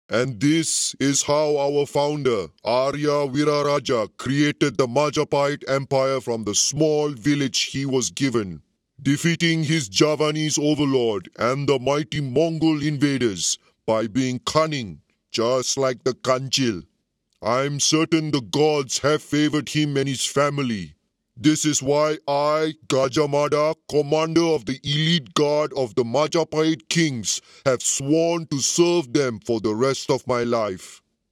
And this is how our founder, Arya Viraraja, created the Majapahit Empire from the small village he was given, defeating his Javanese overlord and the mighty Mongol invaders by being cunning, just like the Kanchil. I'm certain the gods have favored him and his family. This is why I, Gajamada, commander of the elite guard of the Majapahit kings, have sworn to serve them for the rest of my life.